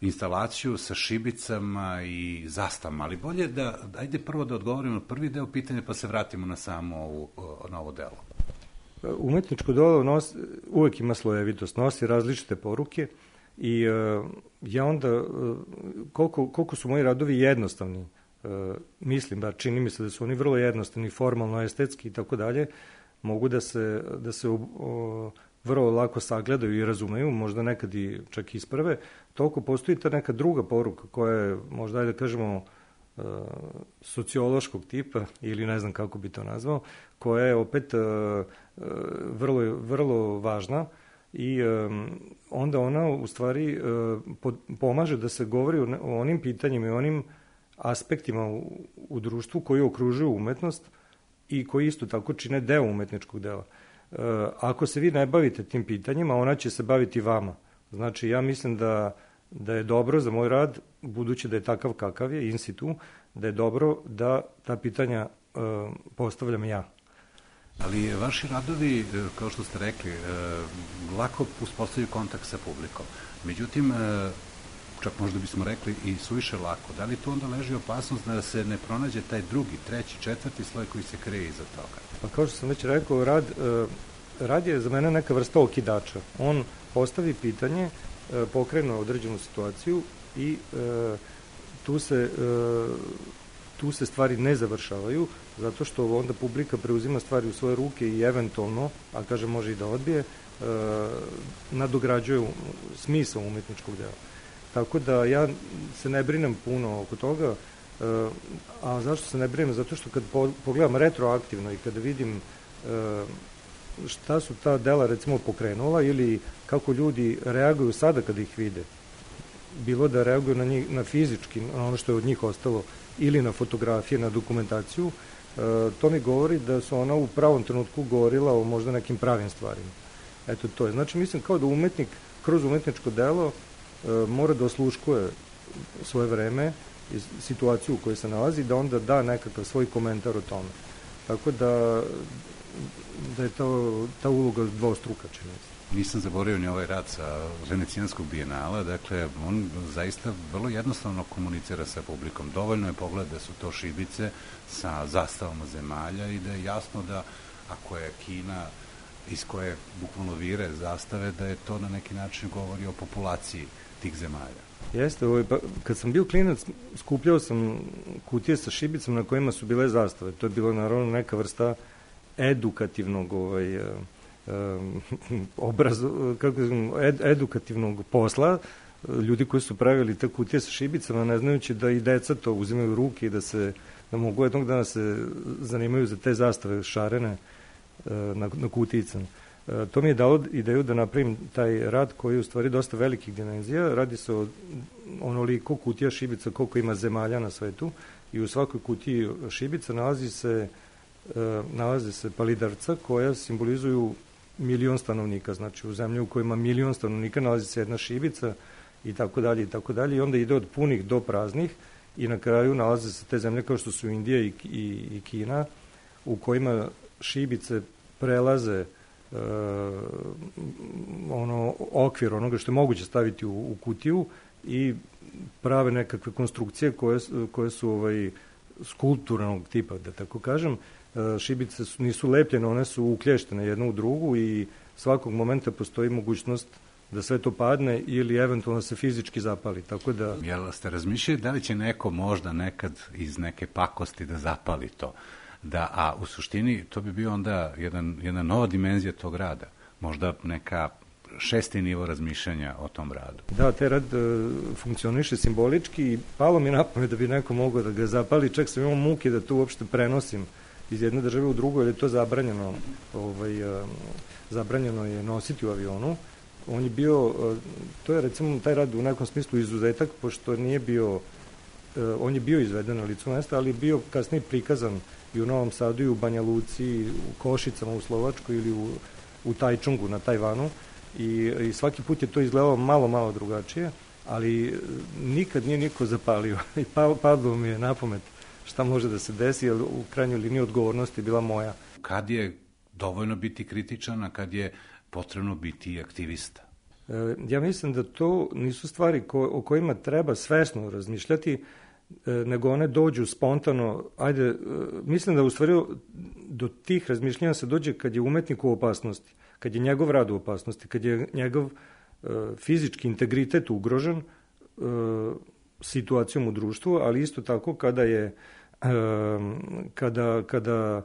Speaker 1: instalaciju sa šibicama i zastavama, ali bolje da, ajde prvo da odgovorimo na prvi deo pitanja pa se vratimo na samo ovu, na ovo delo.
Speaker 11: Umetničko delo nos, uvek ima slojevitost, nosi različite poruke i uh, ja onda, uh, koliko, koliko su moji radovi jednostavni, uh, mislim, bar čini mi se da su oni vrlo jednostavni, formalno, estetski i tako dalje, mogu da se, da se uh, vrlo lako sagledaju i razumeju, možda nekad i čak isprave, toliko postoji ta neka druga poruka koja je, možda ajde da kažemo, uh, sociološkog tipa, ili ne znam kako bi to nazvao, koja je opet uh, uh, vrlo, vrlo važna i um, onda ona u stvari uh, pod, pomaže da se govori o, o onim pitanjima i onim aspektima u, u društvu koji okružuju umetnost i koji isto tako čine deo umetničkog dela. Uh, ako se vi ne bavite tim pitanjima, ona će se baviti vama. Znači, ja mislim da, da je dobro za moj rad, budući da je takav kakav je, in situ, da je dobro da ta pitanja uh, postavljam ja.
Speaker 1: Ali vaši radovi, kao što ste rekli, lako uspostavljaju kontakt sa publikom. Međutim, čak možda bismo rekli i suviše lako. Da li tu onda leži opasnost da se ne pronađe taj drugi, treći, četvrti sloj koji se krije iza toga? Pa
Speaker 11: kao što sam već rekao, rad, rad je za mene neka vrsta okidača. On postavi pitanje, pokrene određenu situaciju i tu se... tu se stvari ne završavaju, zato što onda publika preuzima stvari u svoje ruke i eventualno, a kaže može i da odbije, e, nadograđuje smisao umetničkog dela. Tako da ja se ne brinem puno oko toga, e, a zašto se ne brinem? Zato što kad po, pogledam retroaktivno i kada vidim e, šta su ta dela recimo pokrenula ili kako ljudi reaguju sada kada ih vide, bilo da reaguju na, njih, na fizički, na ono što je od njih ostalo, ili na fotografije, na dokumentaciju, e, to mi govori da su ona u pravom trenutku govorila o možda nekim pravim stvarima. Eto to je. Znači mislim kao da umetnik kroz umetničko delo e, mora da osluškuje svoje vreme i situaciju u kojoj se nalazi, da onda da nekakav svoj komentar o tome. Tako da, da je to, ta uloga dvostruka, čini se.
Speaker 1: Nisam zaboravio ni ovaj rad sa Venecijanskog bijenala, dakle, on zaista vrlo jednostavno komunicira sa publikom. Dovoljno je pogled da su to šibice sa zastavama zemalja i da je jasno da ako je Kina iz koje bukvalno vire zastave, da je to na neki način govori o populaciji tih zemalja.
Speaker 11: Jeste, ovaj, pa, kad sam bio klinac, skupljao sam kutije sa šibicama na kojima su bile zastave. To je bilo naravno neka vrsta edukativnog ovaj, Um, obraz, kako ed, edukativnog posla, ljudi koji su pravili te kutije sa šibicama, ne znajući da i deca to uzimaju u ruke i da se da mogu jednog dana se zanimaju za te zastave šarene uh, na, na kuticama. Uh, to mi je dalo ideju da napravim taj rad koji je u stvari dosta velikih dimenzija. Radi se o onoliko kutija šibica koliko ima zemalja na svetu i u svakoj kutiji šibica nalazi se, uh, nalazi se palidarca koja simbolizuju milion stanovnika, znači u zemlji u kojima milion stanovnika nalazi se jedna šibica i tako dalje i tako dalje i onda ide od punih do praznih i na kraju nalaze se te zemlje kao što su Indija i, i, i Kina u kojima šibice prelaze uh, ono okvir onoga što je moguće staviti u, u kutiju i prave nekakve konstrukcije koje, koje su ovaj, skulpturnog tipa, da tako kažem. Šibice su, nisu lepljene, one su uklještene jedna u drugu i svakog momenta postoji mogućnost da sve to padne ili eventualno se fizički zapali. Tako da...
Speaker 1: Jel ste razmišljali da li će neko možda nekad iz neke pakosti da zapali to? Da, a u suštini to bi bio onda jedan, jedna nova dimenzija tog rada. Možda neka šesti nivo razmišljanja o tom radu.
Speaker 11: Da, taj rad e, funkcioniše simbolički i palo mi na pamet da bi neko mogao da ga zapali, čak sam imao muke da to uopšte prenosim iz jedne države u drugu, jer je to zabranjeno, ovaj, zabranjeno je nositi u avionu. On je bio, to je recimo taj rad u nekom smislu izuzetak, pošto nije bio, on je bio izveden na licu mesta, ali je bio kasnije prikazan i u Novom Sadu i u Banja Luci, u Košicama u Slovačkoj ili u, u Tajčungu na Tajvanu i, i svaki put je to izgledalo malo, malo drugačije, ali nikad nije niko zapalio i pa, padlo mi je na pamet šta može da se desi, jer u krajnjoj liniji odgovornost je bila moja.
Speaker 1: Kad je dovoljno biti kritičan, a kad je potrebno biti aktivista?
Speaker 11: Ja mislim da to nisu stvari ko, o kojima treba svesno razmišljati, nego one dođu spontano. Ajde, mislim da u stvari do tih razmišljanja se dođe kad je umetnik u opasnosti, kad je njegov rad u opasnosti, kad je njegov fizički integritet ugrožen situacijom u društvu, ali isto tako kada je kada, kada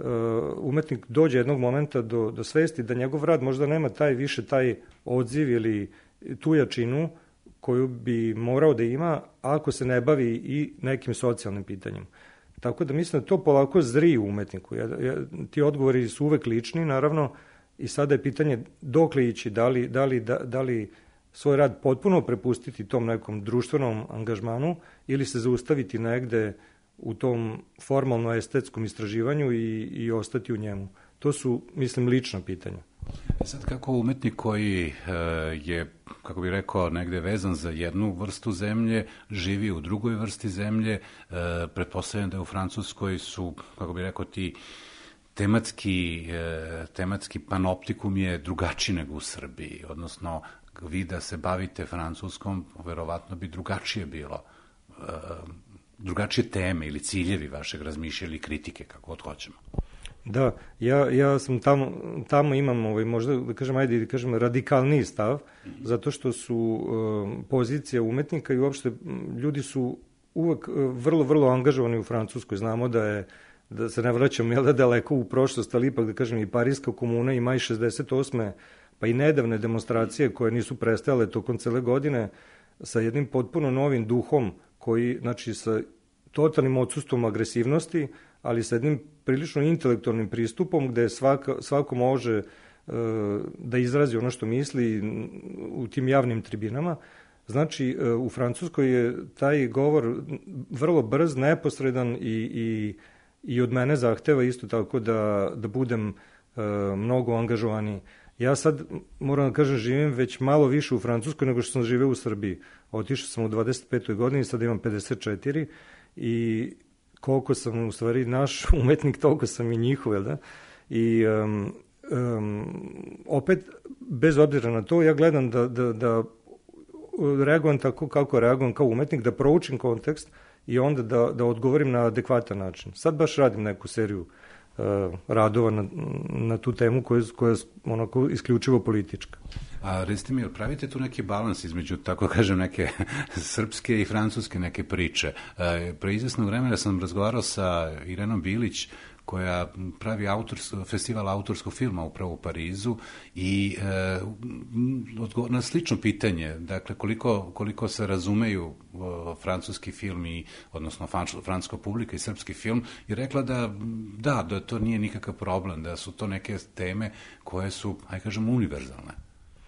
Speaker 11: umetnik dođe jednog momenta do, do svesti da njegov rad možda nema taj više taj odziv ili tu jačinu koju bi morao da ima ako se ne bavi i nekim socijalnim pitanjem. Tako da mislim da to polako zri u umetniku. Ja, ja, ti odgovori su uvek lični, naravno, i sada je pitanje dokle ići, da li, da li, da, da li svoj rad potpuno prepustiti tom nekom društvenom angažmanu ili se zaustaviti negde u tom formalno-estetskom istraživanju i, i ostati u njemu. To su, mislim, lična pitanja.
Speaker 1: Sad, kako umetnik koji e, je, kako bih rekao, negde vezan za jednu vrstu zemlje, živi u drugoj vrsti zemlje, e, pretpostavljam da u Francuskoj su, kako bih rekao, ti tematski, e, tematski panoptikum je drugačiji nego u Srbiji, odnosno vi da se bavite francuskom, verovatno bi drugačije bilo, e, drugačije teme ili ciljevi vašeg razmišlja ili kritike, kako god hoćemo.
Speaker 11: Da, ja, ja sam tamo, tamo imam ovaj, možda da kažem, ajde da kažem radikalniji stav, zato što su uh, pozicija umetnika i uopšte ljudi su uvek uh, vrlo, vrlo angažovani u Francuskoj. Znamo da je, da se ne vraćamo jel da daleko u prošlost, ali ipak da kažem i Pariska komuna i maj šezdeset osme pa i nedavne demonstracije koje nisu prestajale tokom cele godine sa jednim potpuno novim duhom koji, znači sa totalnim odsustvom agresivnosti, ali sa jednim prilično intelektualnim pristupom gde svaka, svako može uh, da izrazi ono što misli u tim javnim tribinama. Znači, uh, u Francuskoj je taj govor vrlo brz, neposredan i, i, i od mene zahteva isto tako da, da budem uh, mnogo angažovaniji. Ja sad, moram da kažem, živim već malo više u Francuskoj nego što sam živeo u Srbiji. Otišao sam u dvadeset petoj godini, sad imam pedeset četiri i koliko sam u stvari naš umetnik, toliko sam i njihov, da? I um, um, opet, bez obzira na to, ja gledam da, da, da reagujem tako kako reagujem kao umetnik, da proučim kontekst i onda da, da odgovorim na adekvatan način. Sad baš radim neku seriju uh, radova na, na tu temu koja, koja je onako isključivo politička.
Speaker 1: A recite mi, pravite tu neki balans između, tako kažem, neke srpske i francuske neke priče? E, pre izvesnog vremena sam razgovarao sa Irenom Bilić, koja pravi autor, festival autorskog filma upravo u Parizu i e, na slično pitanje, dakle, koliko, koliko se razumeju o, francuski film, i, odnosno francuska publika i srpski film, i rekla da, da, da to nije nikakav problem, da su to neke teme koje su, aj kažem, univerzalne.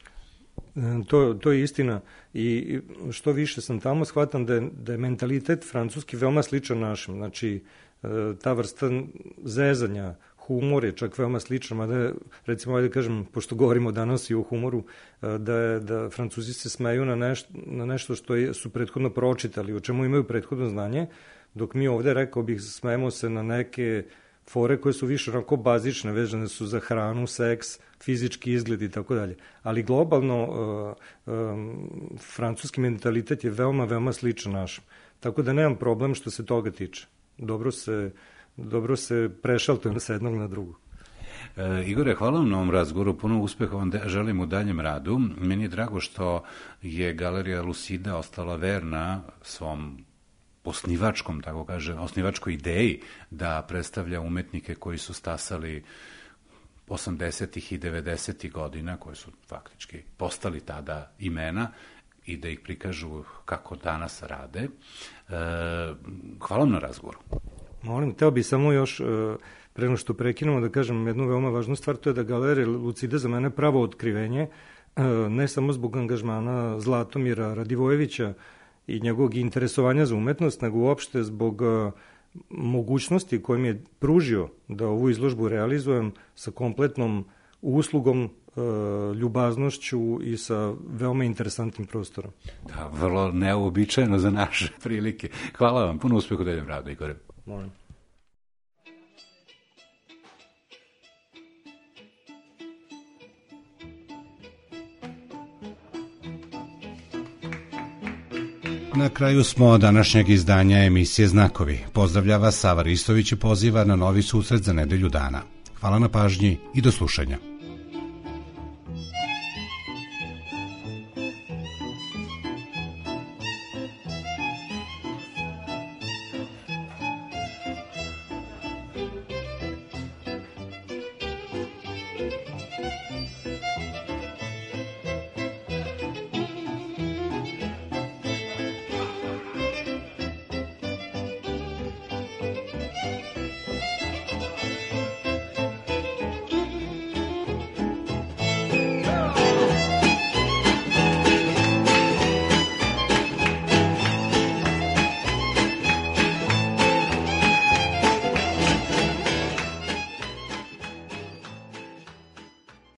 Speaker 11: To, to je istina i što više sam tamo, shvatam da je, da je mentalitet francuski veoma sličan našem. Znači, ta vrsta zezanja, humor je čak veoma sličan, mada recimo, ajde kažem, pošto govorimo danas i o humoru, da, je, da Francuzi se smeju na nešto, na nešto što je, su prethodno pročitali, o čemu imaju prethodno znanje, dok mi ovde, rekao bih, smejemo se na neke fore koje su više onako bazične, vezane su za hranu, seks, fizički izgled i tako dalje. Ali globalno uh, um, francuski mentalitet je veoma, veoma sličan našem. Tako da nemam problem što se toga tiče. Dobro se, dobro se prešaltujem sa jednog na drugu.
Speaker 1: E, Igore, hvala vam na ovom razgovoru, puno uspeha vam želim u daljem radu. Meni je drago što je Galerija Lucida ostala verna svom osnivačkom, tako kaže, osnivačkoj ideji da predstavlja umetnike koji su stasali osamdesetih i devedesetih godina, koji su faktički postali tada imena, i da ih prikažu kako danas rade. E, hvala vam na razgovoru.
Speaker 11: Molim, teo bi samo još, pre nego što prekinemo, da kažem jednu veoma važnu stvar, to je da Galerija Lucida za mene pravo otkrivenje, ne samo zbog angažmana Zlatomira Radivojevića i njegovog interesovanja za umetnost, nego uopšte zbog mogućnosti koje mi je pružio da ovu izložbu realizujem sa kompletnom uslugom, ljubaznošću i sa veoma interesantnim prostorom.
Speaker 1: Da, vrlo neobičajeno za naše prilike. Hvala vam, puno uspeha u daljem radu, Igore.
Speaker 11: Molim.
Speaker 1: Na kraju smo današnjeg izdanja emisije Znakovi. Pozdravlja vas Sava Ristović i poziva na novi susret za nedelju dana. Hvala na pažnji i do slušanja.